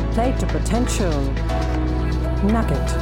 Play to Potential Nugget.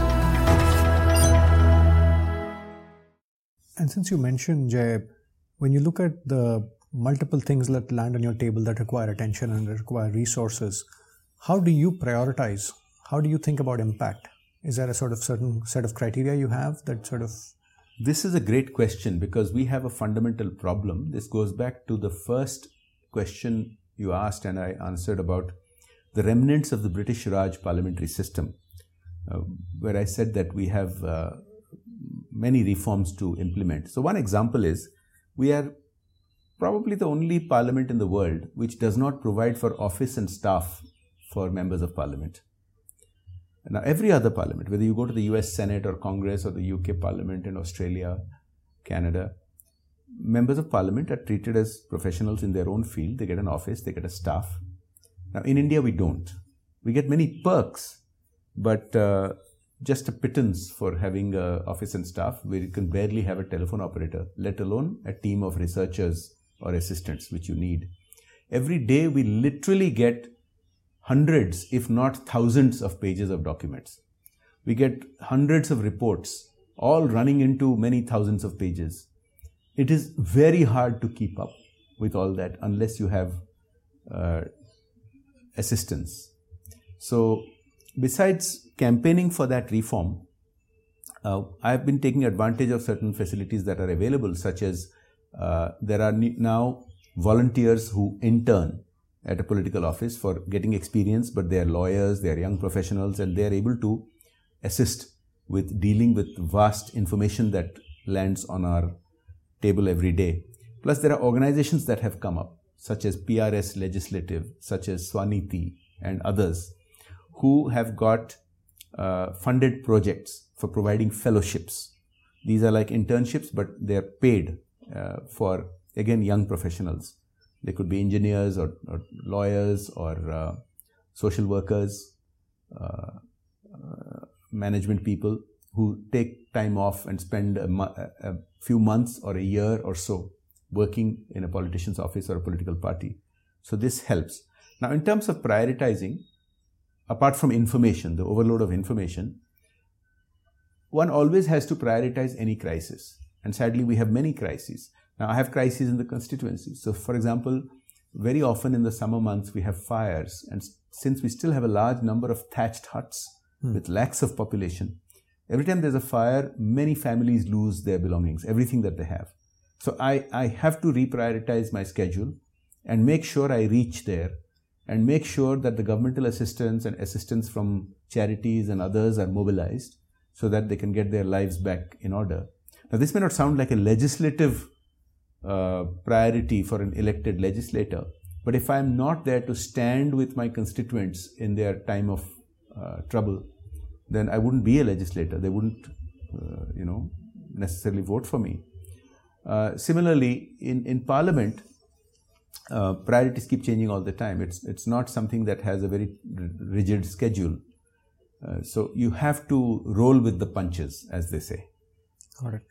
And since you mentioned, Jay, when you look at the multiple things that land on your table that require attention and require resources, how do you prioritize? How do you think about impact? Is there a sort of certain set of criteria you have that sort of... This is a great question because we have a fundamental problem. This goes back to the first question you asked and I answered about the remnants of the British Raj parliamentary system, where I said that we have many reforms to implement. So one example is we are probably the only parliament in the world which does not provide for office and staff for members of parliament. Now, every other parliament, whether you go to the US Senate or Congress or the UK Parliament in Australia, Canada, members of parliament are treated as professionals in their own field. They get an office, they get a staff. Now, in India, we don't. We get many perks, but just a pittance for having an office and staff where you can barely have a telephone operator, let alone a team of researchers or assistants, which you need. Every day, we literally get hundreds, if not thousands of pages of documents. We get hundreds of reports, all running into many thousands of pages. It is very hard to keep up with all that unless you have assistance. So besides campaigning for that reform, I've been taking advantage of certain facilities that are available, such as there are now volunteers who intern at a political office for getting experience, but they are lawyers, they are young professionals, and they are able to assist with dealing with vast information that lands on our table every day. Plus, there are organizations that have come up, such as PRS Legislative, such as Swaniti and others, who have got funded projects for providing fellowships. These are like internships, but they are paid for, again, young professionals. They could be engineers or lawyers or social workers, management people who take time off and spend a few months or a year or so working in a politician's office or a political party. So this helps. Now, in terms of prioritizing, apart from information, the overload of information, one always has to prioritize any crisis. And sadly, we have many crises. Now, I have crises in the constituency. So, for example, very often in the summer months, we have fires. And since we still have a large number of thatched huts with lakhs of population, every time there's a fire, many families lose their belongings, everything that they have. So I have to reprioritize my schedule and make sure I reach there and make sure that the governmental assistance and assistance from charities and others are mobilized so that they can get their lives back in order. Now, this may not sound like a legislative priority for an elected legislator, but if I'm not there to stand with my constituents in their time of trouble, then I wouldn't be a legislator. They wouldn't, necessarily vote for me. Similarly, in Parliament, priorities keep changing all the time. It's not something that has a very rigid schedule. So you have to roll with the punches, as they say. Got it.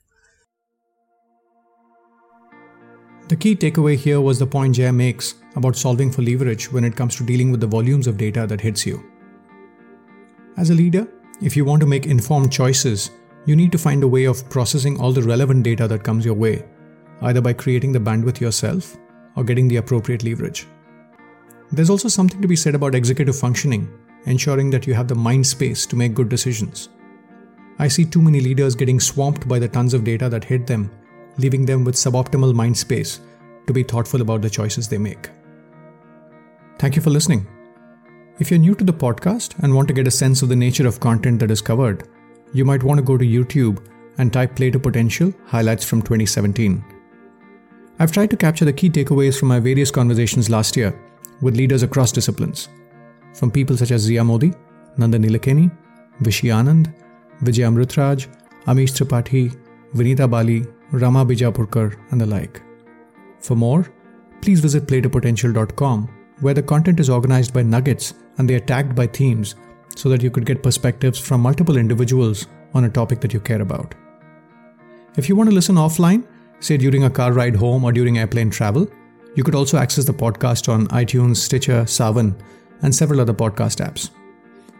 The key takeaway here was the point Jay makes about solving for leverage when it comes to dealing with the volumes of data that hits you. As a leader, if you want to make informed choices, you need to find a way of processing all the relevant data that comes your way, either by creating the bandwidth yourself or getting the appropriate leverage. There's also something to be said about executive functioning, ensuring that you have the mind space to make good decisions. I see too many leaders getting swamped by the tons of data that hit them, leaving them with suboptimal mind space to be thoughtful about the choices they make. Thank you for listening. If you're new to the podcast and want to get a sense of the nature of content that is covered, you might want to go to YouTube and type Play to Potential highlights from 2017. I've tried to capture the key takeaways from my various conversations last year with leaders across disciplines, from people such as Zia Modi, Nandan Nilekani, Vishy Anand, Vijay Amritraj, Amish Tripathi, Vinita Bali, Rama Bijapurkar, and the like. For more, please visit playtopotential.com, where the content is organized by nuggets and they are tagged by themes so that you could get perspectives from multiple individuals on a topic that you care about. If you want to listen offline, say during a car ride home or during airplane travel, you could also access the podcast on iTunes, Stitcher, Saavn, and several other podcast apps.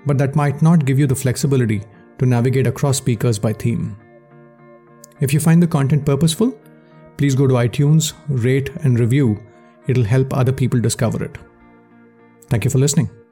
but that might not give you the flexibility to navigate across speakers by theme. If you find the content purposeful, please go to iTunes, rate and review. It'll help other people discover it. Thank you for listening.